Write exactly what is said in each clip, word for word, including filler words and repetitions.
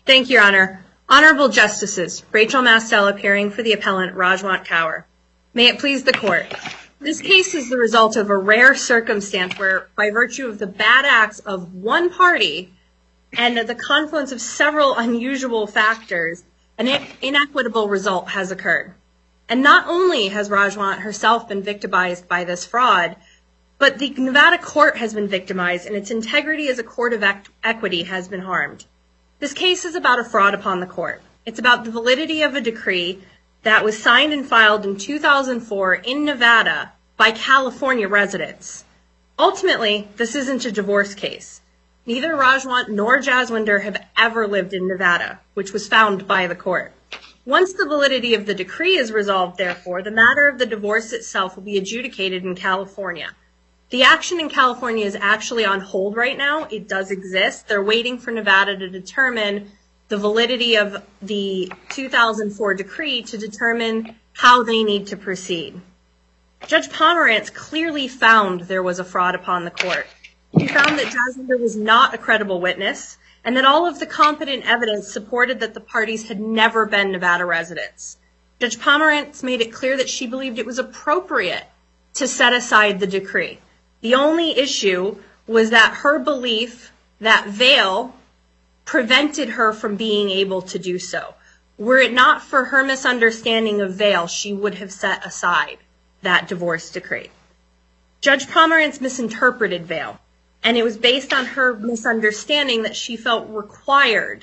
Thank you, Your Honor. Honorable Justices, Rachel Mastel appearing for the appellant Rajwant Kaur. May it please the Court. This case is the result of a rare circumstance where, by virtue of the bad acts of one party and the confluence of several unusual factors, an inequitable result has occurred. And not only has Rajwant herself been victimized by this fraud, but the Nevada court has been victimized and its integrity as a court of equity has been harmed. This case is about a fraud upon the court. It's about the validity of a decree that was signed and filed in two thousand four in Nevada by California residents. Ultimately, this isn't a divorce case. Neither Rajwant nor Jaswinder have ever lived in Nevada, which was found by the court. Once the validity of the decree is resolved, therefore, the matter of the divorce itself will be adjudicated in California. The action in California is actually on hold right now. It does exist. They're waiting for Nevada to determine the validity of the two thousand four decree to determine how they need to proceed. Judge Pomerantz clearly found there was a fraud upon the court. He found that Jaswinder was not a credible witness and that all of the competent evidence supported that the parties had never been Nevada residents. Judge Pomerantz made it clear that she believed it was appropriate to set aside the decree. The only issue was that her belief that Vail prevented her from being able to do so. Were it not for her misunderstanding of Vail, she would have set aside that divorce decree. Judge Pomerantz misinterpreted Vail, and it was based on her misunderstanding that she felt required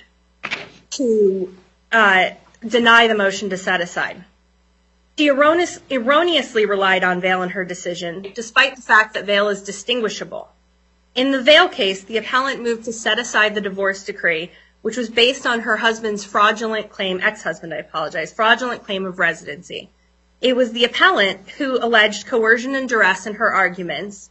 to uh, deny the motion to set aside. She erroneous, erroneously relied on Vail in her decision, despite the fact that Vail is distinguishable. In the Vail case, the appellant moved to set aside the divorce decree, which was based on her husband's fraudulent claim, ex-husband, I apologize, fraudulent claim of residency. It was the appellant who alleged coercion and duress in her arguments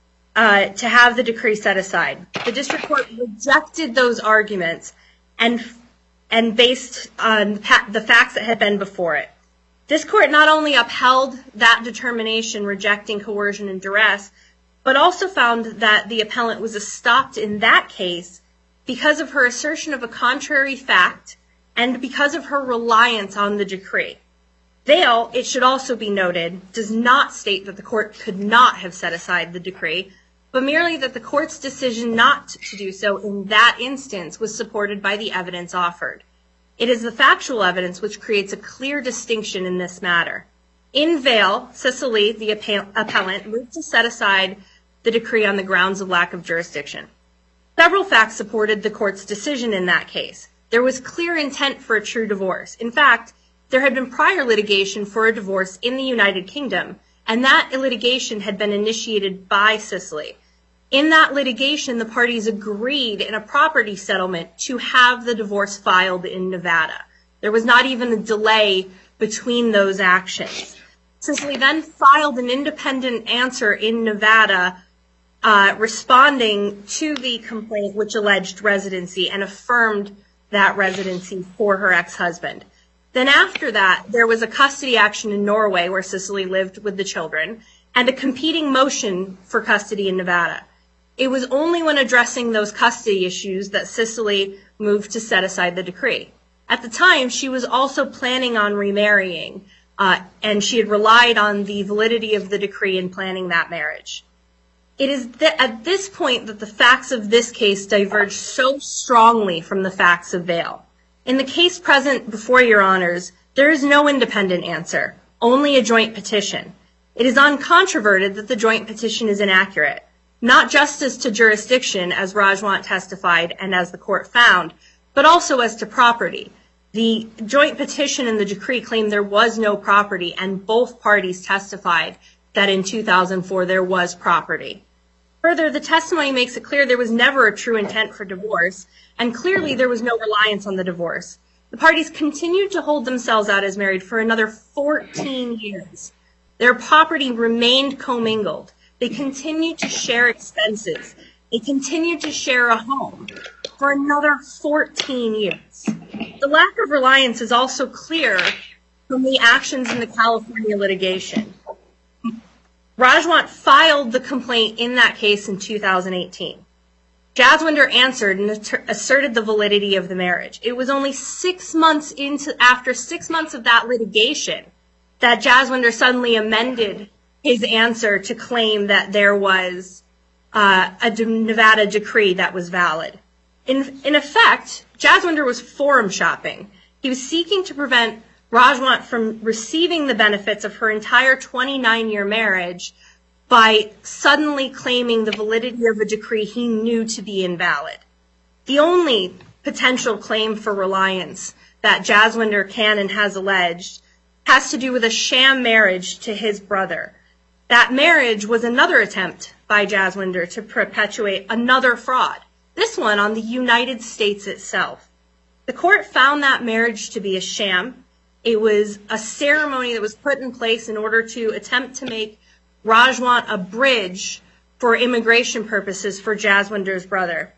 uh, to have the decree set aside. The district court rejected those arguments and, and based on the facts that had been before it. This court not only upheld that determination rejecting coercion and duress, but also found that the appellant was stopped in that case because of her assertion of a contrary fact and because of her reliance on the decree. Vail, it should also be noted, does not state that the court could not have set aside the decree, but merely that the court's decision not to do so in that instance was supported by the evidence offered. It is the factual evidence which creates a clear distinction in this matter. In Vail, Cicely, the appellant, moved to set aside the decree on the grounds of lack of jurisdiction. Several facts supported the court's decision in that case. There was clear intent for a true divorce. In fact, there had been prior litigation for a divorce in the United Kingdom, and that litigation had been initiated by Cicely. In that litigation, the parties agreed in a property settlement to have the divorce filed in Nevada. There was not even a delay between those actions. Cicely then filed an independent answer in Nevada uh, responding to the complaint which alleged residency and affirmed that residency for her ex-husband. Then after that, there was a custody action in Norway where Cicely lived with the children and a competing motion for custody in Nevada. It was only when addressing those custody issues that Cicely moved to set aside the decree. At the time, she was also planning on remarrying, uh, and she had relied on the validity of the decree in planning that marriage. It is th- at this point that the facts of this case diverge so strongly from the facts of Vail. In the case present before your honors, there is no independent answer, only a joint petition. It is uncontroverted that the joint petition is inaccurate. Not just as to jurisdiction, as Rajwant testified and as the court found, but also as to property. The joint petition and the decree claim there was no property, and both parties testified that in two thousand four there was property. Further, the testimony makes it clear there was never a true intent for divorce, and clearly there was no reliance on the divorce. The parties continued to hold themselves out as married for another fourteen years. Their property remained commingled. They continued to share expenses. They continued to share a home for another fourteen years. The lack of reliance is also clear from the actions in the California litigation. Rajwant filed the complaint in that case in two thousand eighteen. Jaswinder answered and asserted the validity of the marriage. It was only six months into, after six months of that litigation, that Jaswinder suddenly amended his answer to claim that there was uh, a Nevada decree that was valid. In, in effect, Jaswinder was forum shopping. He was seeking to prevent Rajwant from receiving the benefits of her entire twenty-nine year marriage by suddenly claiming the validity of a decree he knew to be invalid. The only potential claim for reliance that Jaswinder can and has alleged has to do with a sham marriage to his brother. That marriage was another attempt by Jaswinder to perpetuate another fraud, this one on the United States itself. The court found that marriage to be a sham. It was a ceremony that was put in place in order to attempt to make Rajwant a bridge for immigration purposes for Jaswinder's brother.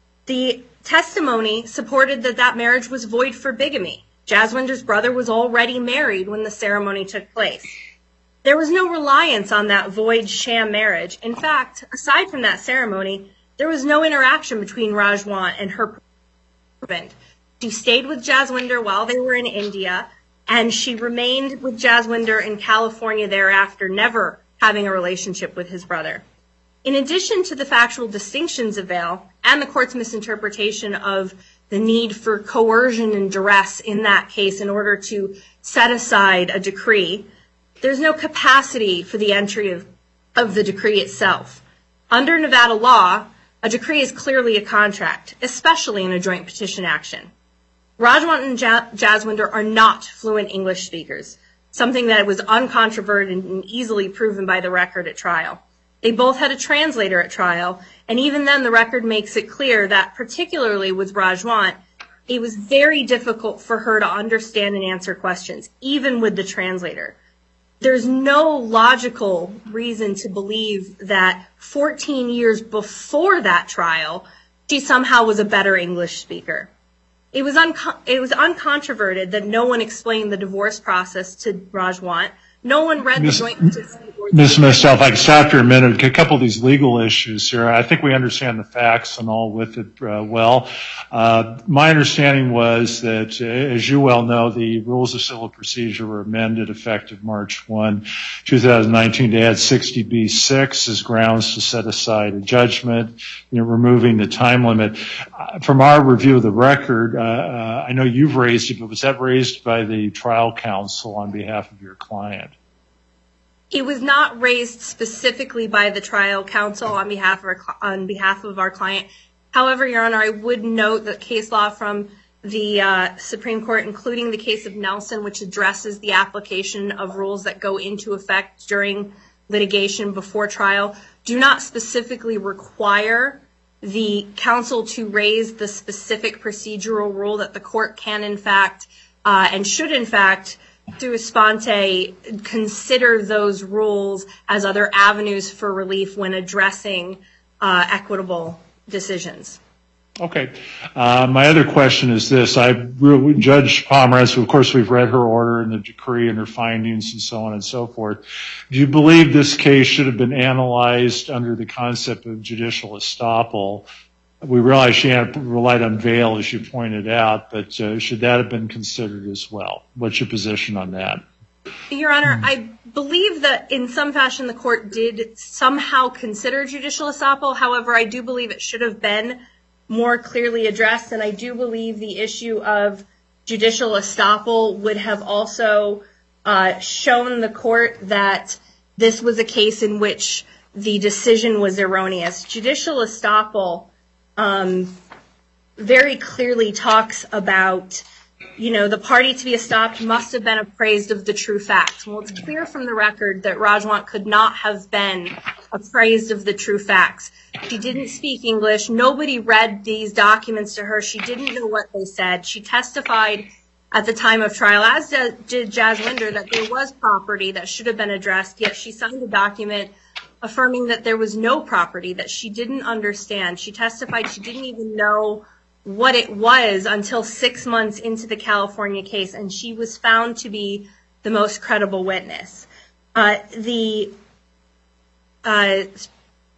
The testimony supported that that marriage was void for bigamy. Jaswinder's brother was already married when the ceremony took place. There was no reliance on that void sham marriage. In fact, aside from that ceremony, there was no interaction between Rajwant and her husband. She stayed with Jaswinder while they were in India, and she remained with Jaswinder in California thereafter, never having a relationship with his brother. In addition to the factual distinctions of Vail and the court's misinterpretation of the need for coercion and duress in that case in order to set aside a decree, there's no capacity for the entry of, of the decree itself. Under Nevada law, a decree is clearly a contract, especially in a joint petition action. Rajwant and Jaswinder are not fluent English speakers, something that was uncontroverted and easily proven by the record at trial. They both had a translator at trial, and even then the record makes it clear that particularly with Rajwant, it was very difficult for her to understand and answer questions, even with the translator. There's no logical reason to believe that fourteen years before that trial, she somehow was a better English speaker. It was, unco- it was uncontroverted that no one explained the divorce process to Rajwant. No one read the joint petition. Miz Mistel, if I could stop you a minute, a couple of these legal issues here. I think we understand the facts and all with it uh, well. Uh, my understanding was that, uh, as you well know, the rules of civil procedure were amended effective March first, twenty nineteen to add sixty B six as grounds to set aside a judgment, you know, removing the time limit. Uh, from our review of the record, uh, uh, I know you've raised it, but was that raised by the trial counsel on behalf of your client? It was not raised specifically by the trial counsel on behalf of our, on behalf of our client. However, Your Honor, I would note that case law from the uh, Supreme Court, including the case of Nelson, which addresses the application of rules that go into effect during litigation before trial, do not specifically require the counsel to raise the specific procedural rule that the court can, in fact, uh, and should, in fact, sua sponte, consider those rules as other avenues for relief when addressing uh, equitable decisions. Okay. Uh, my other question is this. I, Judge Pomerantz, of course, we've read her order and the decree and her findings and so on and so forth. Do you believe this case should have been analyzed under the concept of judicial estoppel? We realize she had relied on Vail, as you pointed out, but uh, should that have been considered as well? What's your position on that? Your Honor, I believe that in some fashion the court did somehow consider judicial estoppel. However, I do believe it should have been more clearly addressed, and I do believe the issue of judicial estoppel would have also uh, shown the court that this was a case in which the decision was erroneous. Judicial estoppel Um, very clearly talks about, you know, the party to be estopped must have been appraised of the true facts. Well, it's clear from the record that Rajwant could not have been appraised of the true facts. She didn't speak English. Nobody read these documents to her. She didn't know what they said. She testified at the time of trial, as did Jaswinder, that there was property that should have been addressed, yet she signed a document affirming that there was no property that she didn't understand. She testified she didn't even know what it was until six months into the California case, and she was found to be the most credible witness. Uh, the uh,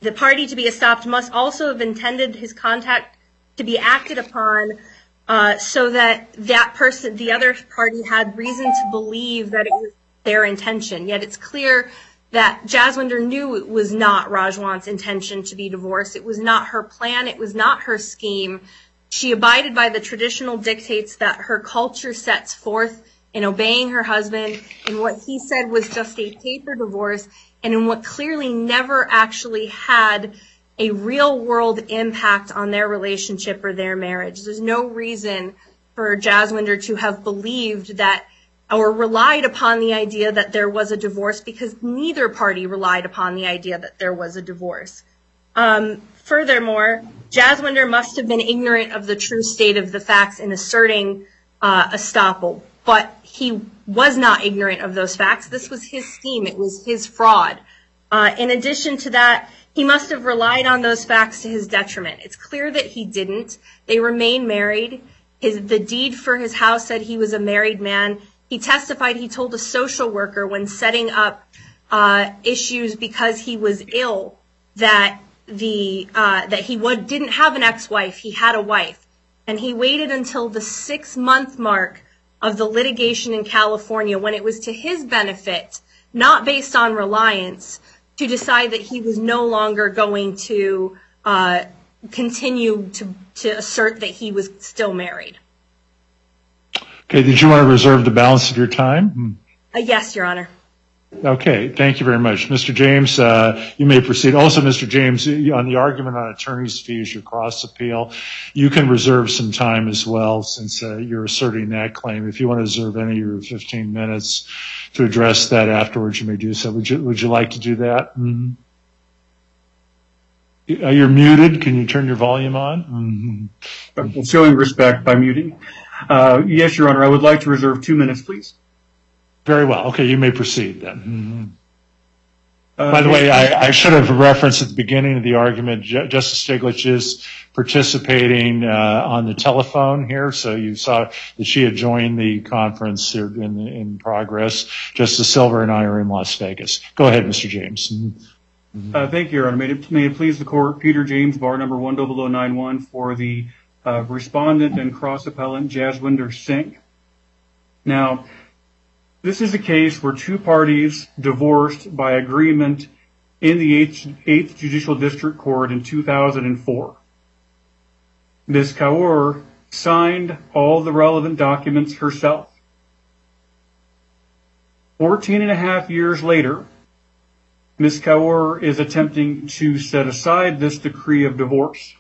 The party to be estopped must also have intended his contact to be acted upon uh, so that that person, the other party, had reason to believe that it was their intention. Yet it's clear that Jaswinder knew it was not Rajwant's intention to be divorced. It was not her plan. It was not her scheme. She abided by the traditional dictates that her culture sets forth in obeying her husband in what he said was just a paper divorce, and in what clearly never actually had a real-world impact on their relationship or their marriage. There's no reason for Jaswinder to have believed that or relied upon the idea that there was a divorce, because neither party relied upon the idea that there was a divorce. Um, furthermore, Jaswinder must have been ignorant of the true state of the facts in asserting uh, estoppel, but he was not ignorant of those facts. This was his scheme. It was his fraud. Uh, in addition to that, he must have relied on those facts to his detriment. It's clear that he didn't. They remain married. His, the deed for his house said he was a married man. He testified he told a social worker when setting up uh, issues because he was ill that the uh, that he would, didn't have an ex-wife. He had a wife. And he waited until the six-month mark of the litigation in California, when it was to his benefit, not based on reliance, to decide that he was no longer going to uh, continue to, to assert that he was still married. Okay, did you want to reserve the balance of your time? Uh, yes, Your Honor. Okay, thank you very much. Mister James, uh, you may proceed. Also, Mister James, on the argument on attorney's fees, your cross appeal, you can reserve some time as well, since uh, you're asserting that claim. If you want to reserve any of your fifteen minutes to address that afterwards, you may do so. Would you, would you like to do that? Mm-hmm. You're muted. Can you turn your volume on? Mm-hmm. Showing respect by muting. Uh, yes, Your Honor, I would like to reserve two minutes, please. Very well. Okay, you may proceed then. Mm-hmm. Uh, By the way, I, I should have referenced at the beginning of the argument, J- Justice Stiglitz is participating uh, on the telephone here, so you saw that she had joined the conference here in, in progress. Justice Silver and I are in Las Vegas. Go ahead, Mister James. Mm-hmm. Uh, thank you, Your Honor. May it, may it please the Court, Peter James, bar number one zero zero nine one, for the uh, respondent and cross-appellant Jaswinder Singh. Now, this is a case where two parties divorced by agreement in the eighth Judicial District Court in two thousand four. Miz Kaur signed all the relevant documents herself. Fourteen and a half years later, Miz Kaur is attempting to set aside this decree of divorce.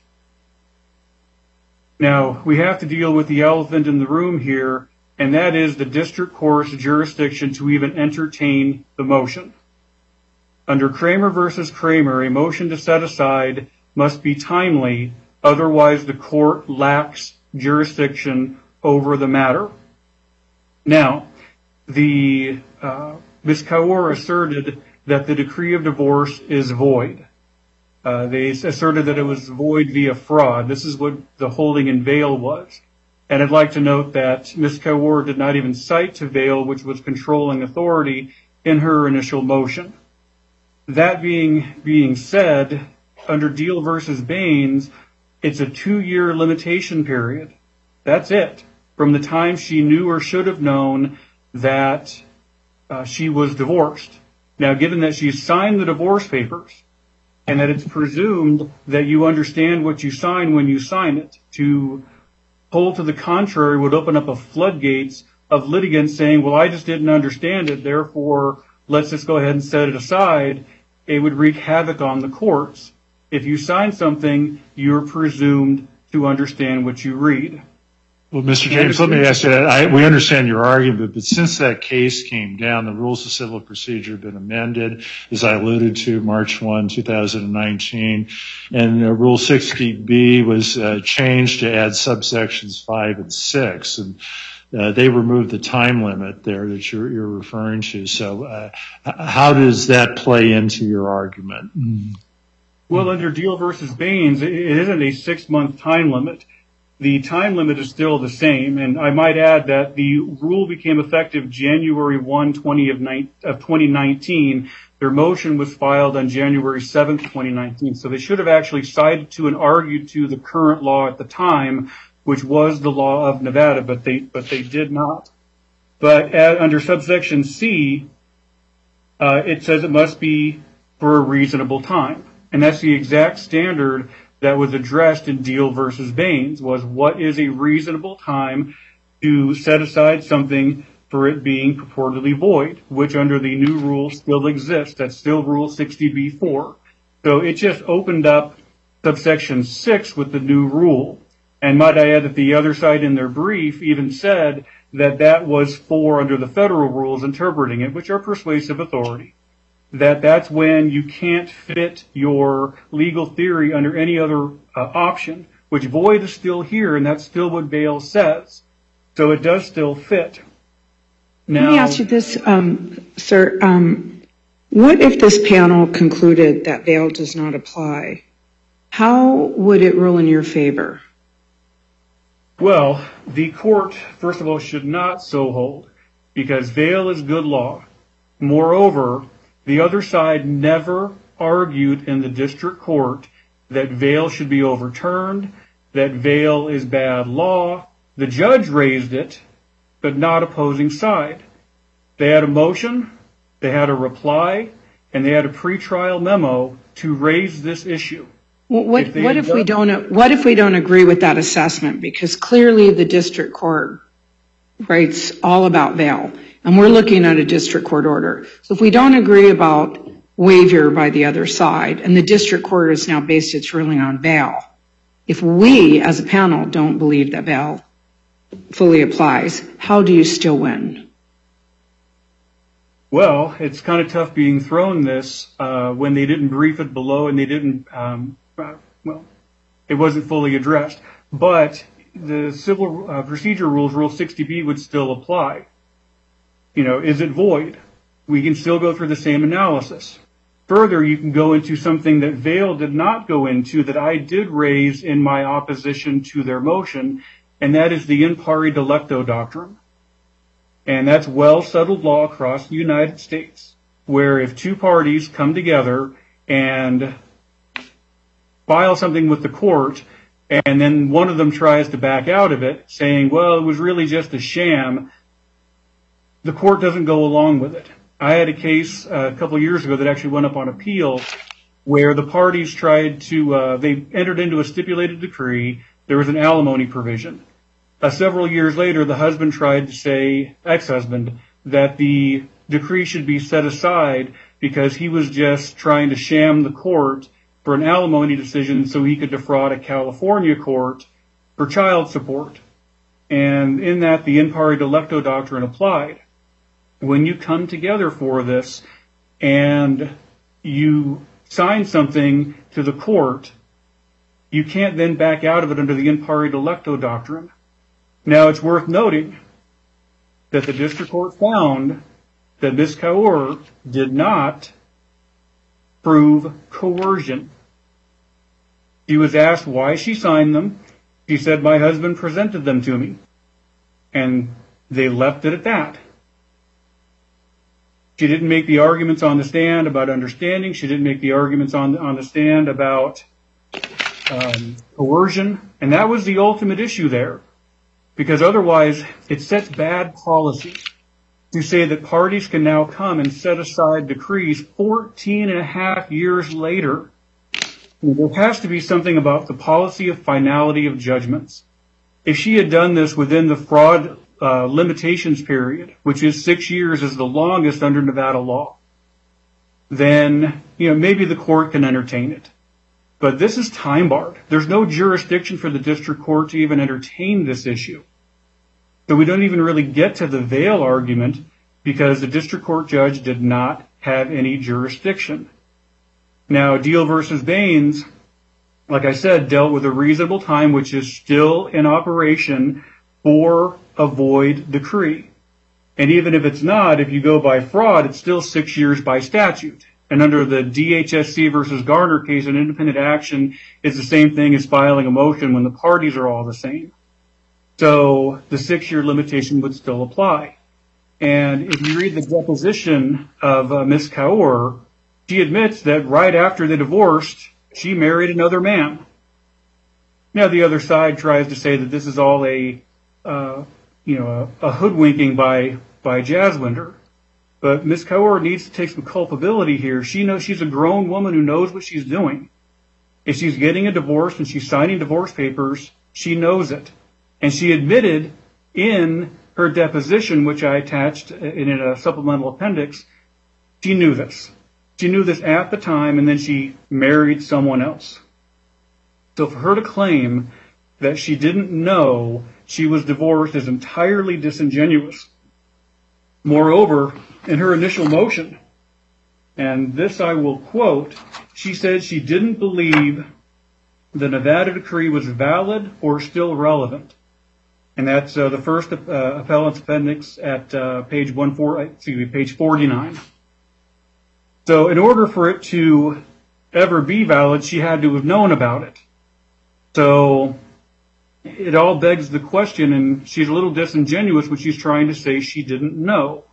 Now, we have to deal with the elephant in the room here, and that is the district court's jurisdiction to even entertain the motion. Under Kramer versus Kramer, a motion to set aside must be timely, otherwise the court lacks jurisdiction over the matter. Now, the uh, Miz Kaur asserted that the decree of divorce is void. Uh, they asserted that it was void via fraud. This is what the holding in Vail was. And I'd like to note that Miz Kaur did not even cite to Vail, which was controlling authority, in her initial motion. That being being said, under Deal versus Baines, it's a two-year limitation period. That's it. From the time she knew or should have known that uh, she was divorced. Now, given that she signed the divorce papers, and that it's presumed that you understand what you sign when you sign it, to hold to the contrary would open up a floodgates of litigants saying, well, I just didn't understand it, therefore let's just go ahead and set it aside. It would wreak havoc on the courts. If you sign something, you're presumed to understand what you read. Well, Mister James, let me ask you that. I, we understand your argument, but since that case came down, the rules of civil procedure have been amended, as I alluded to, March first, two thousand nineteen, and uh, Rule sixty B was uh, changed to add subsections five and six, and uh, they removed the time limit there that you're, you're referring to. So uh, how does that play into your argument? Well, under Deal versus Baines, it isn't a six-month time limit. The time limit is still the same, and I might add that the rule became effective January first, twenty nineteen, Their motion was filed on January seventh, twenty nineteen. So they should have actually cited to and argued to the current law at the time, which was the law of Nevada, but they but they did not. But at, under subsection C, uh, it says it must be for a reasonable time. And that's the exact standard that was addressed in Deal versus Baines, was what is a reasonable time to set aside something for it being purportedly void, which under the new rule still exists. That's still Rule sixty B four. So it just opened up subsection six with the new rule. And might I add that the other side in their brief even said that that was for under the federal rules interpreting it, which are persuasive authority, that that's when you can't fit your legal theory under any other uh, option, which void is still here, and that's still what Vail says. So it does still fit. Now, let me ask you this, um, sir. Um, what if this panel concluded that Vail does not apply? How would it rule in your favor? Well, the court, first of all, should not so hold, because Vail is good law. Moreover, the other side never argued in the district court that Vail should be overturned, that Vail is bad law. The judge raised it, but not opposing side. They had a motion, they had a reply, and they had a pretrial memo to raise this issue. Well, what if, what if we don't? What if we don't agree with that assessment? Because clearly the district court writes all about Vail, and we're looking at a district court order. So if we don't agree about waiver by the other side, and the district court has now based its ruling on Vail, if we as a panel don't believe that Vail fully applies, how do you still win? Well, it's kind of tough being thrown this uh, when they didn't brief it below and they didn't, um, uh, well, it wasn't fully addressed. But the civil uh, procedure rules, Rule sixty B, would still apply. You know, is it void? We can still go through the same analysis. Further, you can go into something that Vail did not go into that I did raise in my opposition to their motion, and that is the in pari delicto doctrine. And that's well-settled law across the United States, where if two parties come together and file something with the court, and then one of them tries to back out of it, saying, well, it was really just a sham, the court doesn't go along with it. I had a case uh, a couple of years ago that actually went up on appeal where the parties tried to, uh, they entered into a stipulated decree. There was an alimony provision. Uh, several years later, the husband tried to say, ex-husband, that the decree should be set aside because he was just trying to sham the court for an alimony decision so he could defraud a California court for child support. And in that, the in pari delicto doctrine applied. When you come together for this and you sign something to the court, you can't then back out of it under the in pari delicto doctrine. Now, it's worth noting that the district court found that Miz Kaur did not prove coercion. She was asked why she signed them. She said, my husband presented them to me. And they left it at that. She didn't make the arguments on the stand about understanding. She didn't make the arguments on, on the stand about um, coercion. And that was the ultimate issue there. Because otherwise, it sets bad policy to say that parties can now come and set aside decrees fourteen and a half years later. There has to be something about the policy of finality of judgments. If she had done this within the fraud uh, limitations period, which is six years is the longest under Nevada law, then, you know, maybe the court can entertain it. But this is time barred. There's no jurisdiction for the district court to even entertain this issue. So we don't even really get to the Vail argument because the district court judge did not have any jurisdiction. Now, Deal versus Baines, like I said, dealt with a reasonable time, which is still in operation for a void decree. And even if it's not, if you go by fraud, it's still six years by statute. And under the D H S C versus Garner case, an independent action is the same thing as filing a motion when the parties are all the same. So the six-year limitation would still apply. And if you read the deposition of uh, Miz Kaur, She admits that right after they divorced, she married another man. Now, the other side tries to say that this is all a, uh, you know, a, a hoodwinking by, by Jaswinder. But Miz Kaur needs to take some culpability here. She knows she's a grown woman who knows what she's doing. If she's getting a divorce and she's signing divorce papers, she knows it. And she admitted in her deposition, which I attached in a supplemental appendix, she knew this. She knew this at the time, and then she married someone else. So for her to claim that she didn't know she was divorced is entirely disingenuous. Moreover, in her initial motion, and this I will quote, she said she didn't believe the Nevada decree was valid or still relevant. And that's uh, the first uh, appellant's appendix at uh, page one four, excuse me, page forty-nine. So in order for it to ever be valid, she had to have known about it. So it all begs the question, and she's a little disingenuous when she's trying to say she didn't know.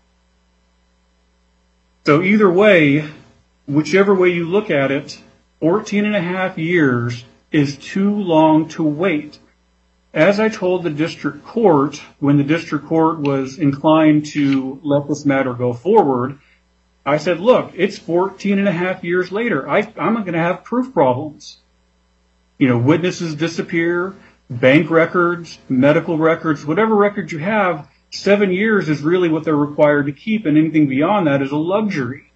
So either way, whichever way you look at it, fourteen and a half years is too long to wait. As I told the district court, when the district court was inclined to let this matter go forward, I said, look, it's fourteen and a half years later. I, I'm going to have proof problems. You know, witnesses disappear, bank records, medical records, whatever records you have, seven years is really what they're required to keep, and anything beyond that is a luxury.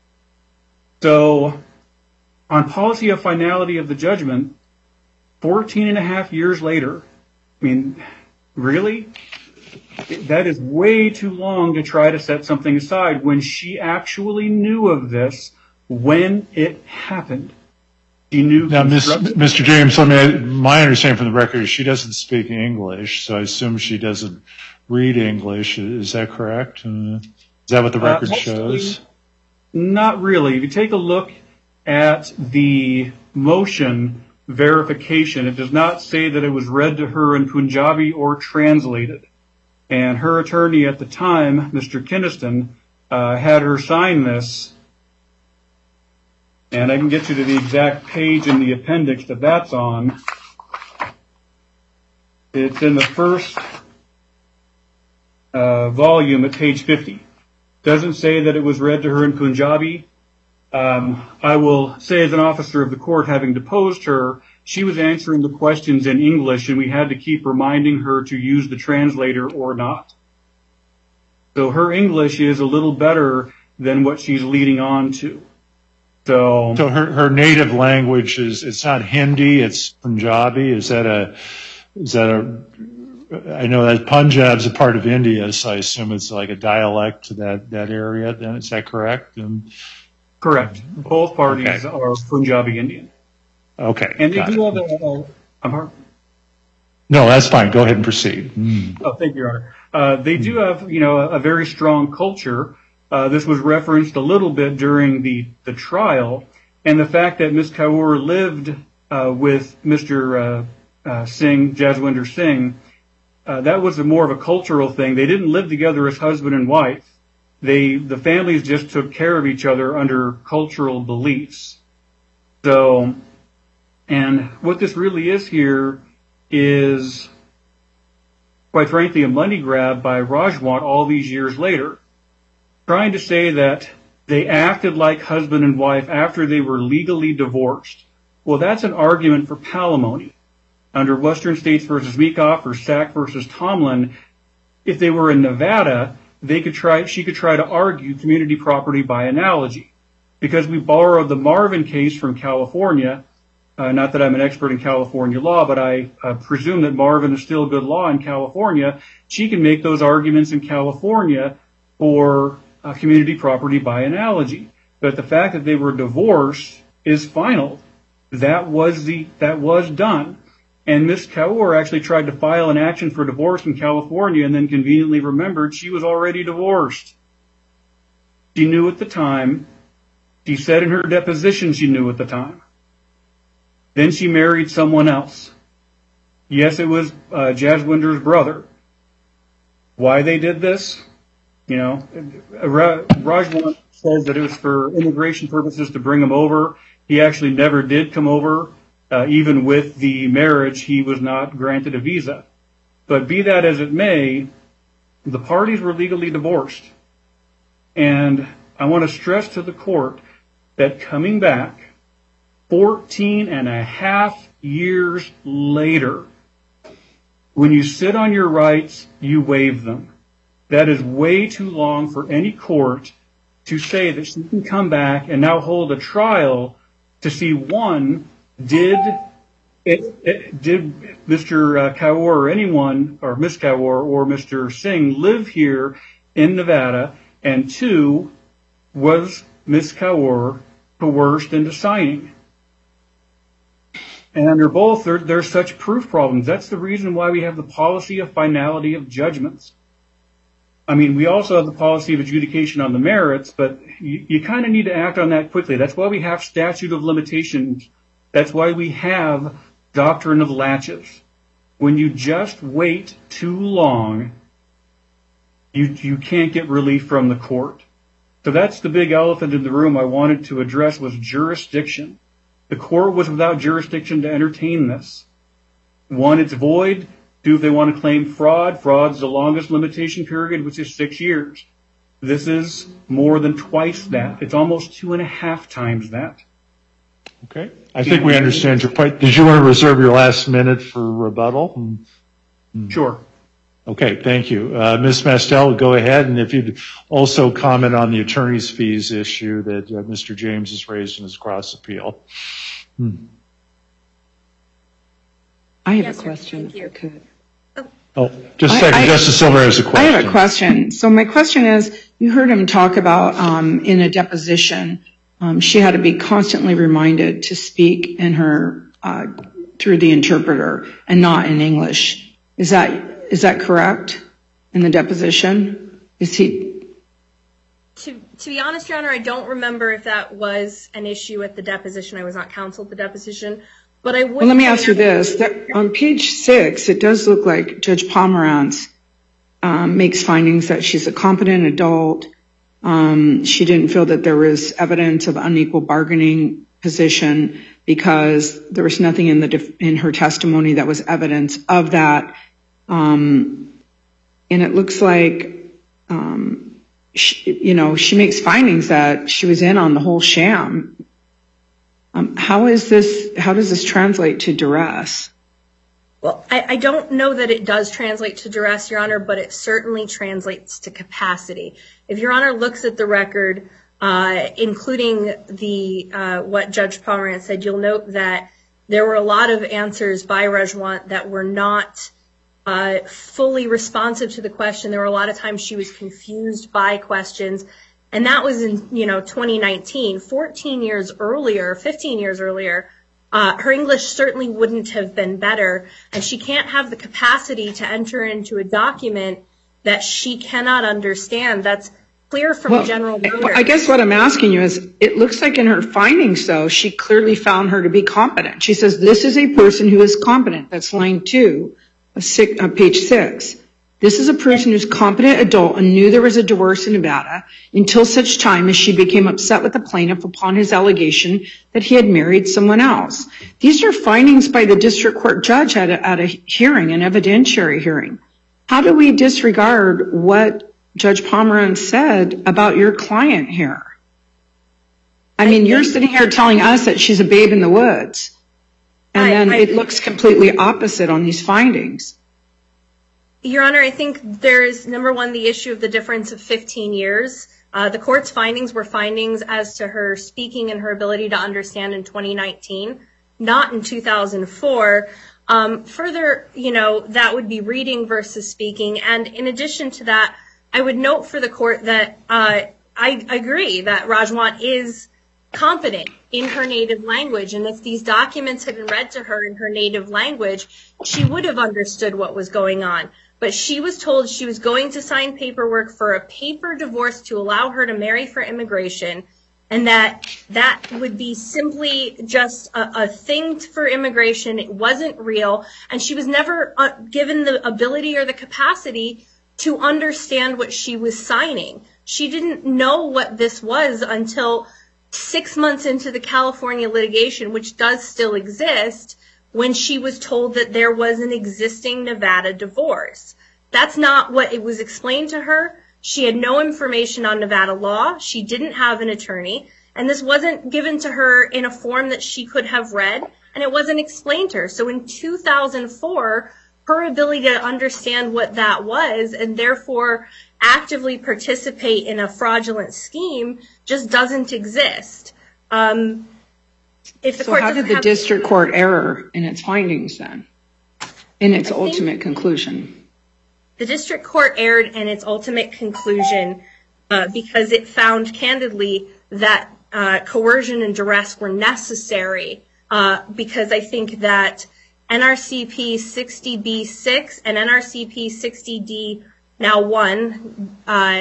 So, on policy of finality of the judgment, fourteen and a half years later, I mean, really? That is way too long to try to set something aside when she actually knew of this when it happened. She knew. Now, Mister James, I mean, my understanding from the record is she doesn't speak English, so I assume she doesn't read English. Is that correct? Uh, is that what the record uh, shows? Not really. If you take a look at the motion verification, it does not say that it was read to her in Punjabi or translated. And her attorney at the time, Mister Kinniston, uh, had her sign this. And I can get you to the exact page in the appendix that that's on. It's in the first uh, volume at page fifty. Doesn't say that it was read to her in Punjabi. Um, I will say, as an officer of the court, having deposed her, she was answering the questions in English, and we had to keep reminding her to use the translator or not. So her English is a little better than what she's leading on to. So, so her, her native language is, it's not Hindi, it's Punjabi. Is that a, is that a, I know that Punjab's a part of India, so I assume it's like a dialect to that, that area then. Is that correct? And, correct. Both parties okay. are Punjabi Indian. Okay. And they do it. have a, a I'm hard. No, that's fine. Go ahead and proceed. Mm. Oh, thank you, Your Honor. Uh, they do have, you know, a, a very strong culture. Uh, this was referenced a little bit during the, the trial, and the fact that Miz Kaur lived uh, with Mister Uh, uh, Singh, Jaswinder Singh, uh, that was a more of a cultural thing. They didn't live together as husband and wife. They, the families just took care of each other under cultural beliefs. So, and what this really is here is, quite frankly, a money grab by Rajwant all these years later, trying to say that they acted like husband and wife after they were legally divorced. Well, that's an argument for palimony. Under Western States versus Meekoff or Sack versus Tomlin, if they were in Nevada, they could try, she could try to argue community property by analogy. Because we borrowed the Marvin case from California, uh, not that I'm an expert in California law, but I uh, presume that Marvin is still good law in California, she can make those arguments in California for uh, community property by analogy. But the fact that they were divorced is final. That was the, that was done. And Miz Kaur actually tried to file an action for divorce in California and then conveniently remembered she was already divorced. She knew at the time. She said in her deposition she knew at the time. Then she married someone else. Yes, it was uh, Jaswinder's brother. Why they did this? You know, Rajwant says that it was for immigration purposes to bring him over. He actually never did come over. Uh, even with the marriage, he was not granted a visa. But be that as it may, the parties were legally divorced. And I want to stress to the court that coming back fourteen and a half years later, when you sit on your rights, you waive them. That is way too long for any court to say that she can come back and now hold a trial to see, one, did it, it, did Mister Kaur or anyone, or Miss Kaur or Mister Singh live here in Nevada, and two, was Miss Kaur coerced into signing? And under both, there, there's such proof problems. That's the reason why we have the policy of finality of judgments. I mean, we also have the policy of adjudication on the merits, but you, you kind of need to act on that quickly. That's why we have statute of limitations. That's why we have doctrine of latches. When you just wait too long, you, you can't get relief from the court. So that's the big elephant in the room I wanted to address, was jurisdiction. The court was without jurisdiction to entertain this. One, it's void. Two, if they want to claim fraud, fraud's the longest limitation period, which is six years. This is more than twice that. It's almost two and a half times that. Okay. I think we understand your point. Did you want to reserve your last minute for rebuttal? Sure. Okay, thank you. Uh, Miz Mastel, go ahead, and if you'd also comment on the attorney's fees issue that uh, Mister James has raised in his cross appeal. Hmm. I have Yes, a question, sir. if I could. Oh, just a second. I, I, Justice Silver has a question. I have a question. So my question is, you heard him talk about um, in a deposition, um, she had to be constantly reminded to speak in her uh, through the interpreter and not in English. Is that is that correct in the deposition? Is he? To, to be honest, Your Honor, I don't remember if that was an issue at the deposition. I was not counsel at the deposition. But I would Well, let me ask you this. That, on page six, it does look like Judge Pomerantz um, makes findings that she's a competent adult. Um, she didn't feel that there was evidence of unequal bargaining position because there was nothing in the def- in her testimony that was evidence of that. Um, and it looks like, um, she, you know, she makes findings that she was in on the whole sham. Um, how is this, how does this translate to duress? Well, I, I don't know that it does translate to duress, Your Honor, but it certainly translates to capacity. If Your Honor looks at the record, uh, including the uh, what Judge Pomerantz said, you'll note that there were a lot of answers by Rajwant that were not uh, fully responsive to the question. There were a lot of times she was confused by questions. And that was in, you know, twenty nineteen, fourteen years earlier, fifteen years earlier, uh, her English certainly wouldn't have been better. And she can't have the capacity to enter into a document that she cannot understand. That's clear from well, General Motors. I guess what I'm asking you is, it looks like in her findings, though, she clearly found her to be competent. She says, this is a person who is competent. That's line two of six, uh, page six. This is a person who's competent adult and knew there was a divorce in Nevada until such time as she became upset with the plaintiff upon his allegation that he had married someone else. These are findings by the district court judge at a, at a hearing, an evidentiary hearing. How do we disregard what Judge Pomerantz said about your client here? I mean, you're sitting here telling us that she's a babe in the woods, and I, then I, it looks completely opposite on these findings. Your Honor, I think there is, number one, the issue of the difference of fifteen years. Uh, the court's findings were findings as to her speaking and her ability to understand in twenty nineteen, not in two thousand four. Um, further, you know, that would be reading versus speaking. And in addition to that, I would note for the court that uh, I agree that Rajwant is competent in her native language. And if these documents had been read to her in her native language, she would have understood what was going on. But she was told she was going to sign paperwork for a paper divorce to allow her to marry for immigration, and that that would be simply just a, a thing for immigration. It wasn't real, and she was never uh, given the ability or the capacity to understand what she was signing. She didn't know what this was until six months into the California litigation, which does still exist, when she was told that there was an existing Nevada divorce. That's not what it was explained to her. She had no information on Nevada law. She didn't have an attorney. And this wasn't given to her in a form that she could have read, and it wasn't explained to her. So in two thousand four, her ability to understand what that was and therefore actively participate in a fraudulent scheme just doesn't exist. Um, if the so court how did the have- district court err in its findings then, in its ultimate conclusion? The district court erred in its ultimate conclusion uh, because it found candidly that uh, coercion and duress were necessary uh, because I think that N R C P sixty B six and N R C P sixty D now one uh,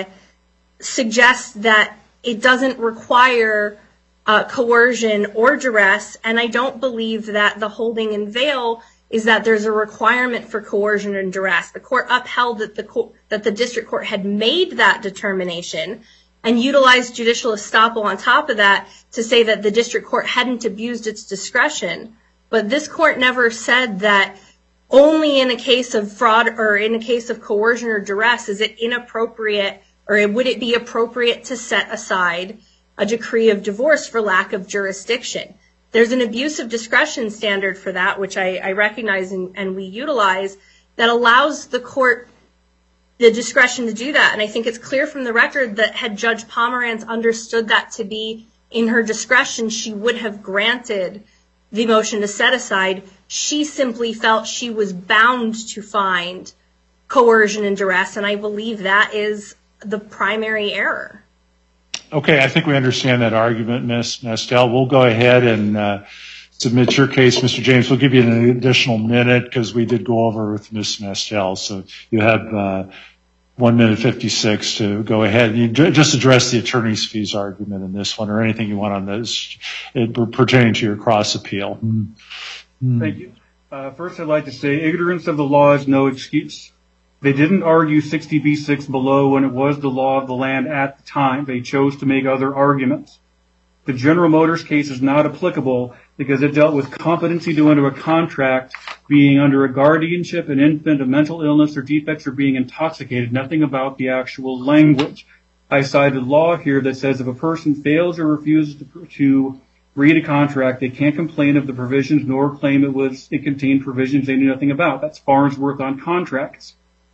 suggests that it doesn't require uh, coercion or duress, and I don't believe that the holding in Vail is that there's a requirement for coercion and duress. The court upheld that the co- that the district court had made that determination and utilized judicial estoppel on top of that to say that the district court hadn't abused its discretion. But this court never said that only in a case of fraud or in a case of coercion or duress is it inappropriate or would it be appropriate to set aside a decree of divorce for lack of jurisdiction. There's an abuse of discretion standard for that, which I, I recognize and, and we utilize, that allows the court the discretion to do that. And I think it's clear from the record that had Judge Pomerantz understood that to be in her discretion, she would have granted the motion to set aside. She simply felt she was bound to find coercion and duress, and I believe that is the primary error. Okay, I think we understand that argument, Miz Mastel. We'll go ahead and uh, submit your case, Mister James. We'll give you an additional minute because we did go over with Miz Mastel. So you have uh, one minute fifty-six to go ahead. You just address the attorney's fees argument in this one, or anything you want on this pertaining to your cross appeal. Mm. Thank you. Uh, first, I'd like to say ignorance of the law is no excuse. They didn't argue sixty B six below when it was the law of the land at the time. They chose to make other arguments. The General Motors case is not applicable because it dealt with competency to enter a contract, being under a guardianship, an infant, a mental illness, or defects, or being intoxicated. Nothing about the actual language. I cited law here that says if a person fails or refuses to, to read a contract, they can't complain of the provisions nor claim it was it contained provisions they knew nothing about. That's Farnsworth on contracts.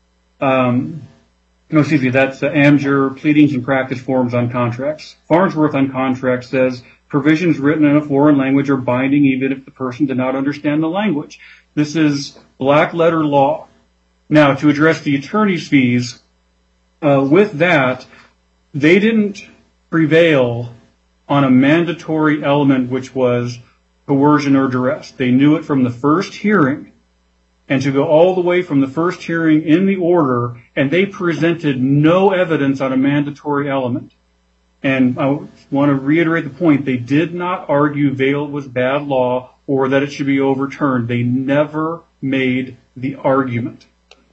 Um, no, excuse me, that's uh, Amjur pleadings and practice forms on contracts. Farnsworth on contracts says provisions written in a foreign language are binding even if the person did not understand the language. This is black letter law. Now, to address the attorney's fees, uh, with that, they didn't prevail on a mandatory element, which was coercion or duress. They knew it from the first hearing. And to go all the way from the first hearing in the order, and they presented no evidence on a mandatory element. And I want to reiterate the point, they did not argue Vail was bad law or that it should be overturned. They never made the argument.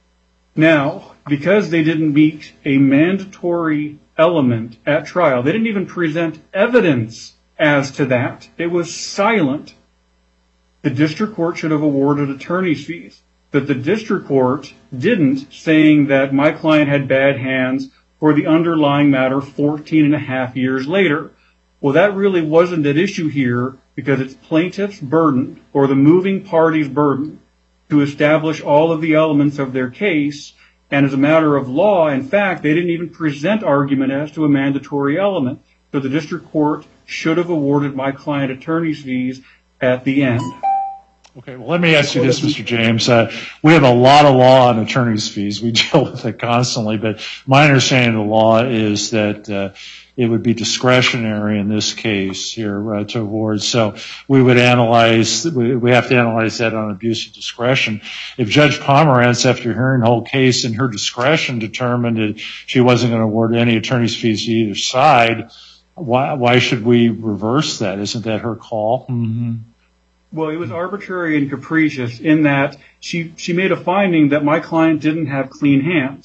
Now, because they didn't meet a mandatory element at trial, they didn't even present evidence as to that. It was silent. The district court should have awarded attorney's fees, but the district court didn't, saying that my client had bad hands for the underlying matter fourteen and a half years later. Well, that really wasn't at issue here because it's plaintiff's burden or the moving party's burden to establish all of the elements of their case. And as a matter of law, in fact, they didn't even present argument as to a mandatory element. So the district court should have awarded my client attorney's fees at the end. Okay, well, let me ask you this, Mister James. Uh, we have a lot of law on attorney's fees. We deal with it constantly, but my understanding of the law is that uh, it would be discretionary in this case here uh, to award. So we would analyze, we, we have to analyze that on abuse of discretion. If Judge Pomerantz, after hearing the whole case in her discretion, determined that she wasn't going to award any attorney's fees to either side, why, why should we reverse that? Isn't that her call? Mm-hmm. Well, it was arbitrary and capricious in that she, she made a finding that my client didn't have clean hands.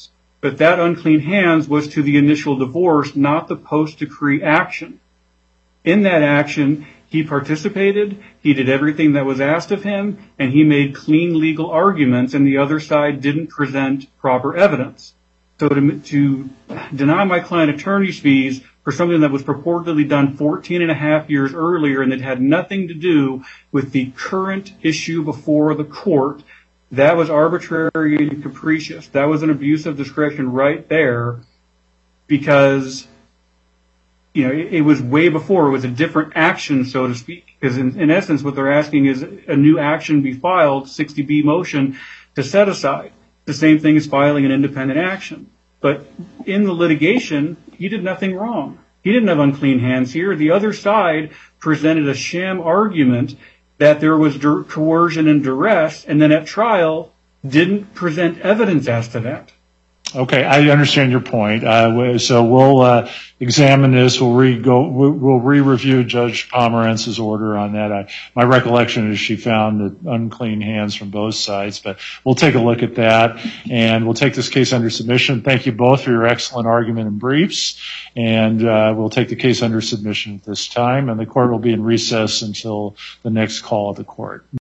but that unclean hands was to the initial divorce, not the post-decree action. In that action, he participated, he did everything that was asked of him, and he made clean legal arguments, and the other side didn't present proper evidence. So to, to deny my client attorney's fees for something that was purportedly done fourteen and a half years earlier and that had nothing to do with the current issue before the court, that was arbitrary and capricious. That was an abuse of discretion right there, because you know, it, it was way before. It was a different action, so to speak. Because in, in essence, what they're asking is a new action be filed, sixty B motion, to set aside. The same thing as filing an independent action. But in the litigation, he did nothing wrong. He didn't have unclean hands here. The other side presented a sham argument that there was dur- coercion and duress, and then at trial didn't present evidence as to that. Okay, I understand your point. Uh, so we'll uh, examine this. We'll re go. We'll re-review Judge Pomerantz's order on that. I, my recollection is she found the unclean hands from both sides, but we'll take a look at that, and we'll take this case under submission. Thank you both for your excellent argument and briefs, and uh, we'll take the case under submission at this time, and the court will be in recess until the next call of the court.